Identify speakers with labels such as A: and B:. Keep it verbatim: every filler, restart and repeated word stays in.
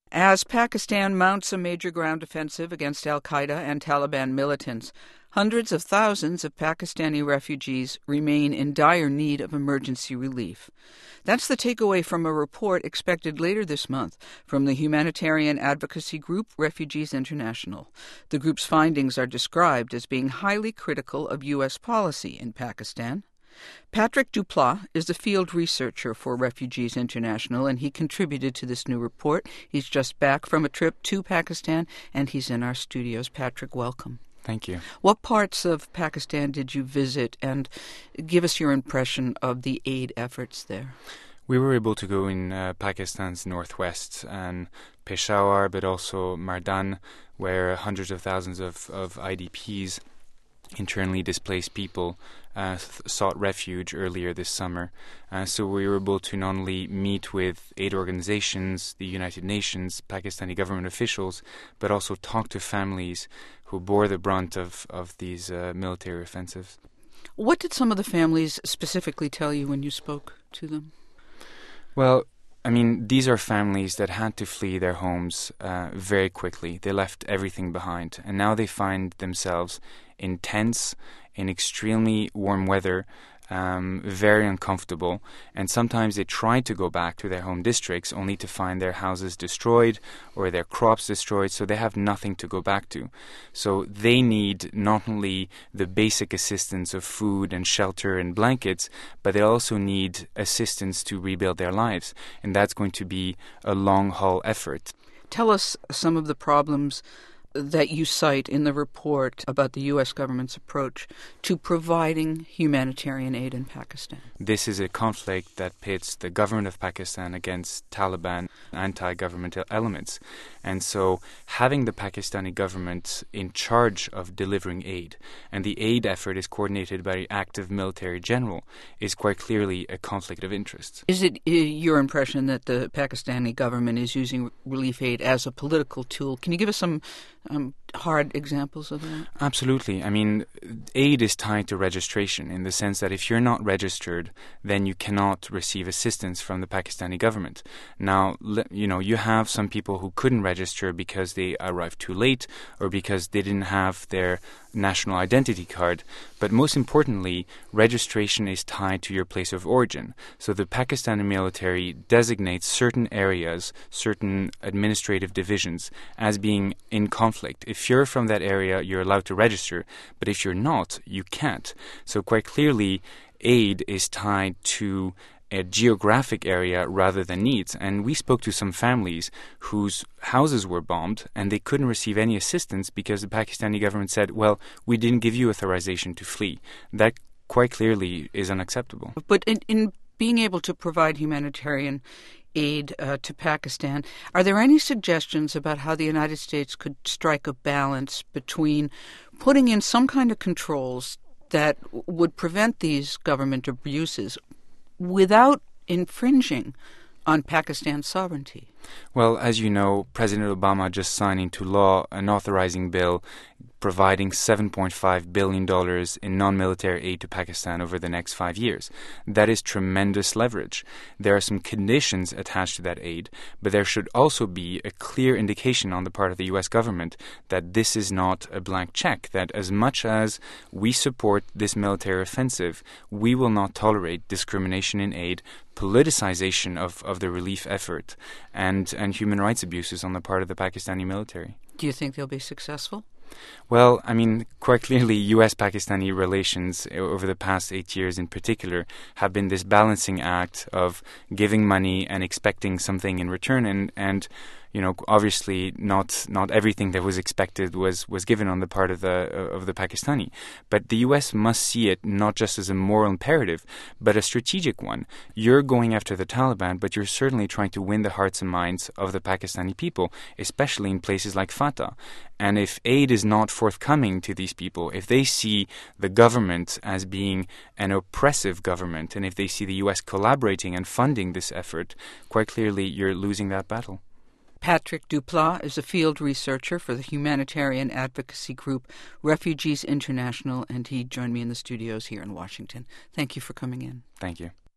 A: As Pakistan mounts a major ground offensive against al-Qaeda and Taliban militants, hundreds of thousands of Pakistani refugees remain in dire need of emergency relief. That's the takeaway from a report expected later this month from the humanitarian advocacy group Refugees International. The group's findings are described as being highly critical of U S policy in Pakistan. Patrick Duplat is the field researcher for Refugees International, and he contributed to this new report. He's just back from a trip to Pakistan, and he's in our studios. Patrick, welcome.
B: Thank you.
A: What parts of Pakistan did you visit, and give us your impression of the aid efforts there?
B: We were able to go in uh, Pakistan's northwest and Peshawar, but also Mardan, where hundreds of thousands of, of I D Ps, internally displaced people, uh, th- sought refuge earlier this summer. Uh, so we were able to not only meet with aid organizations, the United Nations, Pakistani government officials, but also talk to families who bore the brunt of, of these uh, military offensives.
A: What did some of the families specifically tell you when you spoke to them?
B: Well, I mean, these are families that had to flee their homes uh, very quickly. They left everything behind, and now they find themselves in tents, in extremely warm weather, um, very uncomfortable, and sometimes they try to go back to their home districts only to find their houses destroyed or their crops destroyed, so they have nothing to go back to. So they need not only the basic assistance of food and shelter and blankets, but they also need assistance to rebuild their lives, and that's going to be a long-haul effort.
A: Tell us some of the problems that you cite in the report about the U S government's approach to providing humanitarian aid in Pakistan.
B: This is a conflict that pits the government of Pakistan against Taliban anti-government elements. And so having the Pakistani government in charge of delivering aid, and the aid effort is coordinated by an active military general, is quite clearly a conflict of interest.
A: Is it uh, your impression that the Pakistani government is using relief aid as a political tool? Can you give us some Um, hard examples of that?
B: Absolutely. I mean, aid is tied to registration in the sense that if you're not registered, then you cannot receive assistance from the Pakistani government. Now, you know, you have some people who couldn't register because they arrived too late or because they didn't have their national identity card. But most importantly, registration is tied to your place of origin. So the Pakistani military designates certain areas, certain administrative divisions as being in conflict. If you're from that area, you're allowed to register. But if you're not, you can't. So quite clearly, aid is tied to a geographic area rather than needs. And we spoke to some families whose houses were bombed and they couldn't receive any assistance because the Pakistani government said, well, we didn't give you authorization to flee. That quite clearly is unacceptable.
A: But in, in being able to provide humanitarian aid uh, to Pakistan, are there any suggestions about how the United States could strike a balance between putting in some kind of controls that would prevent these government abuses without infringing on Pakistan's sovereignty?
B: Well, as you know, President Obama just signed into law an authorizing bill providing seven point five billion dollars in non-military aid to Pakistan over the next five years. That is tremendous leverage. There are some conditions attached to that aid, but there should also be a clear indication on the part of the U S government that this is not a blank check, that as much as we support this military offensive, we will not tolerate discrimination in aid, politicization of, of the relief effort, and, and human rights abuses on the part of the Pakistani military.
A: Do you think they'll be successful?
B: Well, I mean, quite clearly, U S Pakistani relations over the past eight years in particular have been this balancing act of giving money and expecting something in return. And, and you know, obviously not not everything that was expected was, was given on the part of the of the Pakistani. But the U S must see it not just as a moral imperative, but a strategic one. You're going after the Taliban, but you're certainly trying to win the hearts and minds of the Pakistani people, especially in places like Fatah. And if aid is not forthcoming to these people, if they see the government as being an oppressive government, and if they see the U S collaborating and funding this effort, quite clearly you're losing that battle.
A: Patrick Duplat is a field researcher for the humanitarian advocacy group Refugees International, and he joined me in the studios here in Washington. Thank you for coming in.
B: Thank you.